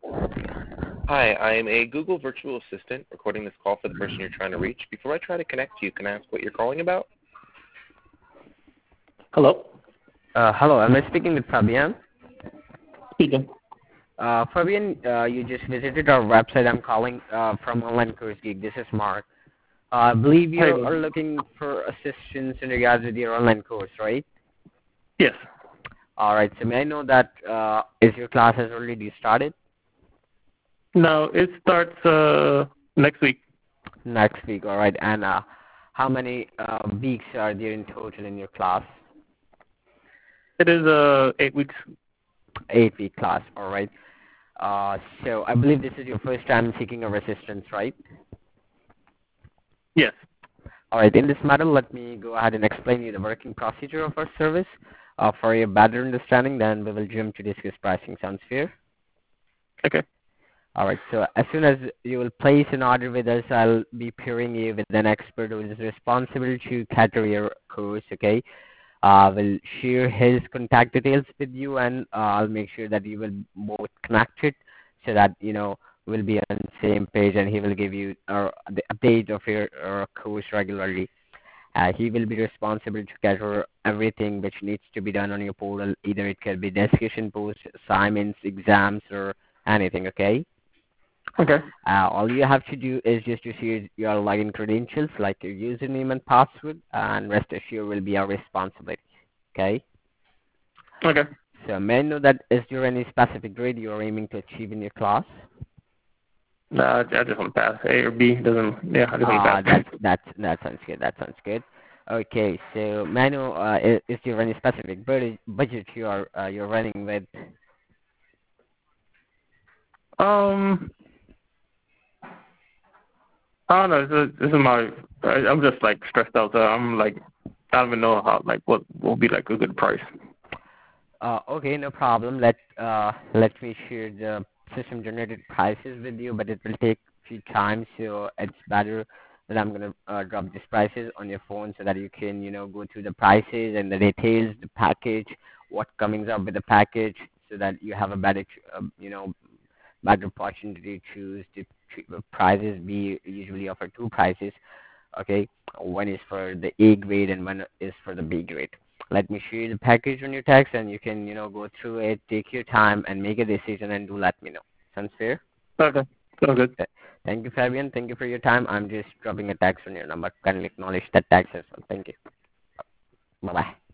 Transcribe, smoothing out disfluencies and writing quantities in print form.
Hi, I'm a Google virtual assistant recording this call for the person you're trying to reach. Before I try to connect you, can I ask what you're calling about? Hello? Hello, am I speaking with Fabian? Speaking. Fabian, you just visited our website. I'm calling from Online Course Geek. This is Mark. I believe you Hi. are looking for assistance in regards with your online course, right? Yes. All right. So may I know that is your class has already started? No, it starts next week. Next week. All right. And how many weeks are there in total in your class? It is 8 weeks. 8-week class. All right. So I believe this is your first time seeking our assistance, right? Yes. All right. In this matter, let me go ahead and explain you the working procedure of our service. For your better understanding, then we will jump to discuss pricing. Sounds fair? Okay. All right. So as soon as you will place an order with us, I'll be pairing you with an expert who is responsible to cater your course. Okay. Will share his contact details with you, and I'll make sure that you will both connected, so that we'll be on the same page, and he will give you the update of your course regularly. He will be responsible to gather everything which needs to be done on your portal. Either it can be discussion posts, assignments, exams, or anything. Okay. Okay. All you have to do is just to share your login credentials, like your username and password, and rest assured will be our responsibility. Okay. Okay. So may I know that is there any specific grade you are aiming to achieve in your class? I just want to pass. A or B doesn't. Yeah, I just want to pass. That sounds good. That sounds good. Okay. So may I know is there any specific budget you're running with? I don't know. This is my. I'm just like stressed out. So I'm like, I don't even know how what will be like a good price. Okay, no problem. Let me share the system generated prices with you, but it will take few times, so it's better that I'm gonna drop these prices on your phone so that you can go through the prices and the details, the package, what comes up with the package, so that you have a better better opportunity to choose the prices. We usually offer two prices. Okay, one is for the A grade and one is for the B grade. Let me show you the package on your text, and you can go through it, take your time, and make a decision, and do let me know. Sounds fair? Okay. Sounds good. Okay. Thank you, Fabian. Thank you for your time. I'm just dropping a text on your number. Kindly acknowledge that text as well. Thank you. Bye bye.